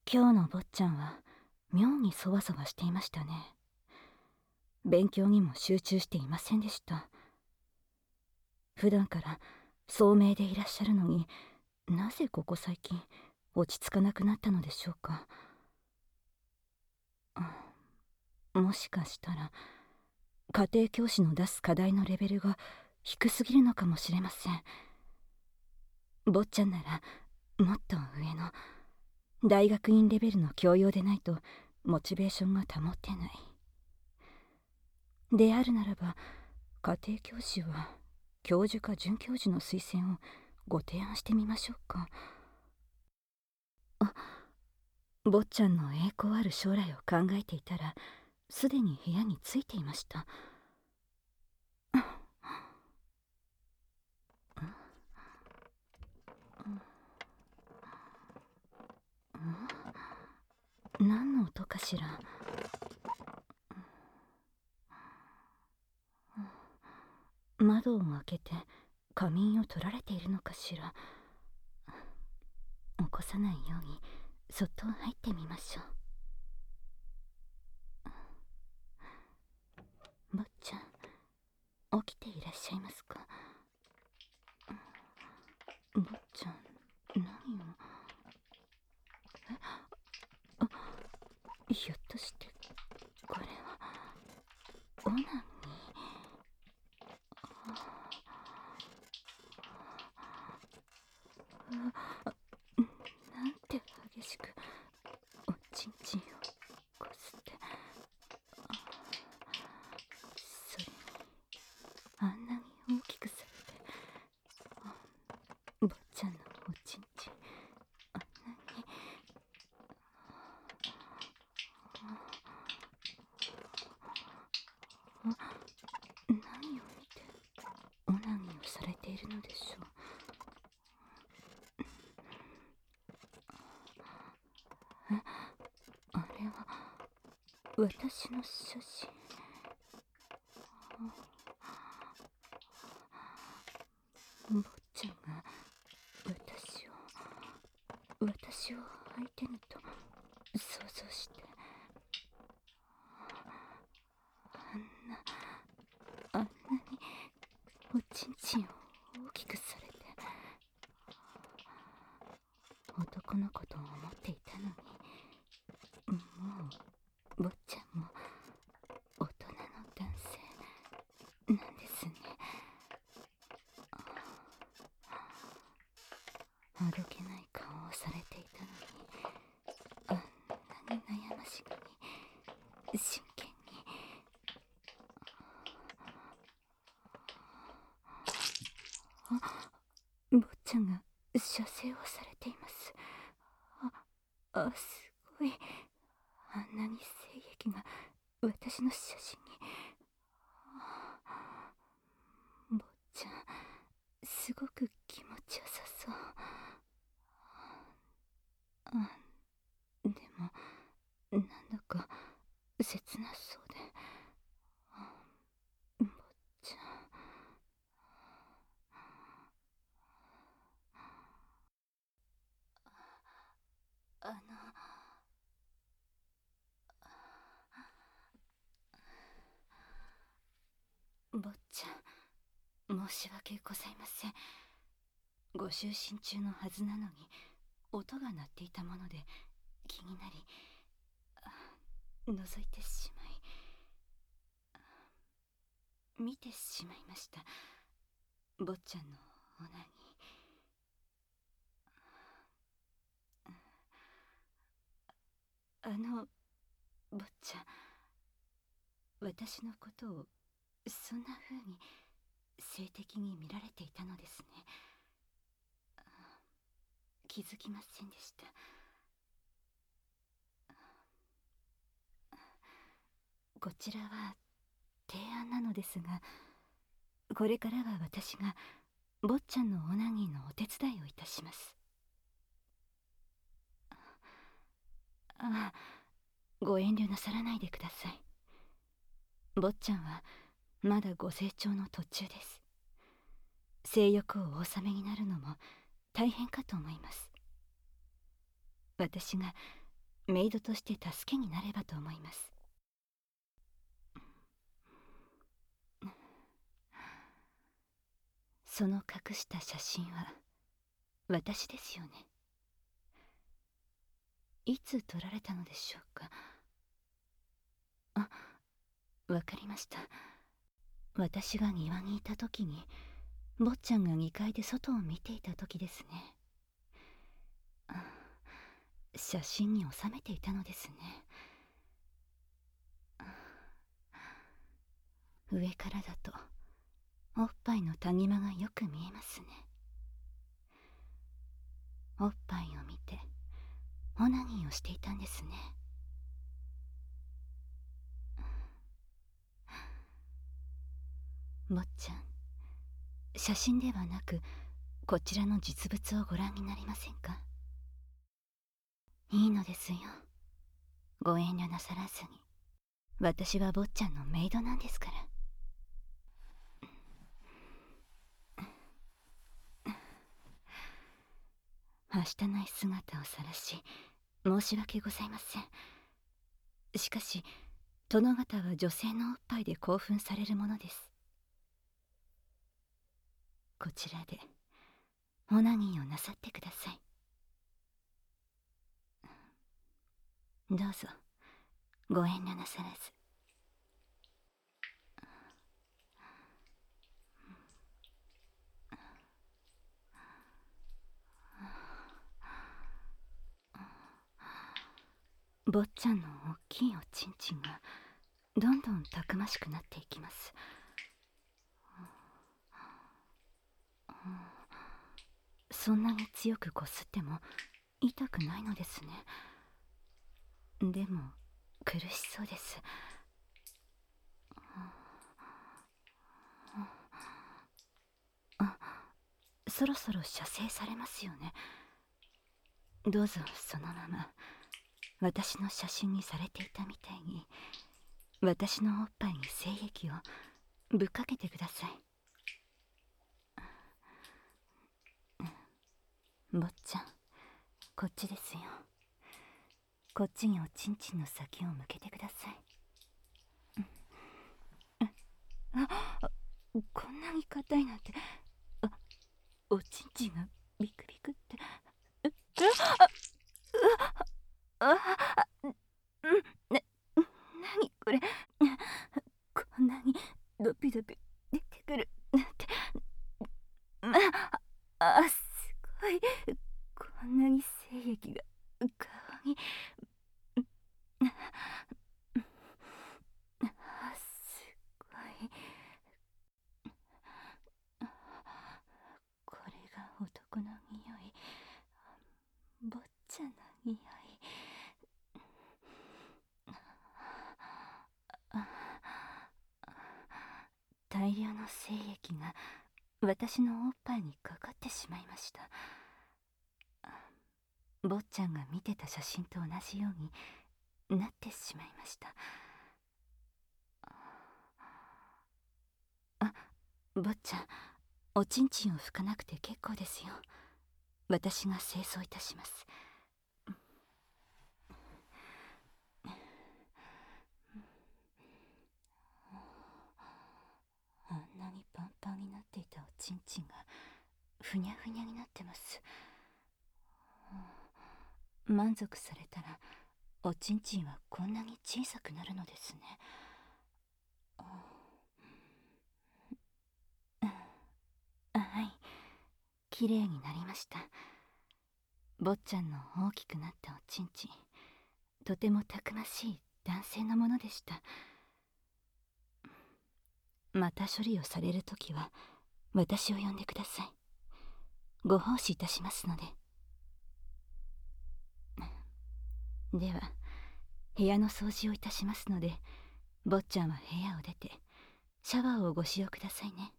今日の坊ちゃんは妙にそわそわしていましたね。勉強にも集中していませんでした。普段から聡明でいらっしゃるのに、なぜここ最近落ち着かなくなったのでしょうか。もしかしたら家庭教師の出す課題のレベルが低すぎるのかもしれません。坊ちゃんならもっと上の大学院レベルの教養でないとモチベーションが保てない。であるならば家庭教師は教授か准教授の推薦をご提案してみましょうか。坊ちゃんの栄光ある将来を考えていたらすでに部屋に着いていました。何の音かしら。窓を開けて仮眠を取られているのかしら。起こさないようにそっと入ってみましょう。坊ちゃん、起きていらっしゃいますか。坊ちゃん、何を。ひょっとしてこれはオナニー。なんて激しくおちんちんをこすって。それにあんなに大きくされて、坊ちゃんのおちんちんあんなに。何を見てオナニーをされているのでしょう。あれは私の写真。坊ちゃんが私を相手にと想像して、あんなにおちんちんを大きくされて、男の子と思っていたのに、もう坊ちゃんも大人の男性なんですね。あどけない顔をされていたのに、あんなに悩ましげに真剣に。坊ちゃんが射精をされています。すごい。あんなに精液が私の写真に。坊ちゃん、すごく気持ちよさそう。でもなんだか切なそうで。坊ちゃん、坊ちゃん、申し訳ございません。ご就寝中のはずなのに音が鳴っていたもので気になり覗いてしまい、見てしまいました。坊ちゃんのオナニー。坊ちゃん、私のことをそんな風に性的に見られていたのですね。気づきませんでした。こちらは提案なのですが、これからは私が坊ちゃんのオナニーのお手伝いをいたします。ご遠慮なさらないでください。坊ちゃんはまだご成長の途中です。性欲をお収めになるのも大変かと思います。私がメイドとして助けになればと思います。その隠した写真は私ですよね。いつ撮られたのでしょうか。あ、わかりました。私が庭にいた時に、坊ちゃんが2階で外を見ていた時ですね。写真に収めていたのですね。上からだとおっぱいの谷間がよく見えますね。おっぱいを見てオナニーをしていたんですね。坊ちゃん、写真ではなくこちらの実物をご覧になりませんか。いいのですよ、ご遠慮なさらずに。私は坊ちゃんのメイドなんですから。はしたない姿を晒し申し訳ございません。しかし殿方は女性のおっぱいで興奮されるものです。こちらでオナニーをなさってください。どうぞご遠慮なさらず。坊ちゃんの大きいおちんちんがどんどんたくましくなっていきます。そんなに強くこすっても痛くないのですね。でも苦しそうです。そろそろ射精されますよね。どうぞそのまま私の写真にされていたみたいに私のおっぱいに精液をぶっかけてください。坊ちゃん、こっちですよ。こっちにおちんちんの先を向けてください。こんなに硬いなんて。おちんちんがビクビクって。なにこれ。こんなにドピドピ出てくるなんて。すごい。こんなに精液が顔に。すごい。これが男の匂い。坊ちゃんの匂い。大量の精液が私のおっぱいにかかってしまいました。坊ちゃんが見てた写真と同じようになってしまいました。坊ちゃん、おちんちんを拭かなくて結構ですよ。私が清掃いたします。あんなにパンパンになっていたおちんちんがふにゃふにゃになってます。満足されたらおちんちんはこんなに小さくなるのですね。はい、きれいになりました。坊ちゃんの大きくなったおちんちん、とてもたくましい男性のものでした。また処理をされるときは私を呼んでください。ご奉仕いたしますので。では部屋の掃除をいたしますので、坊ちゃんは部屋を出てシャワーをご使用くださいね。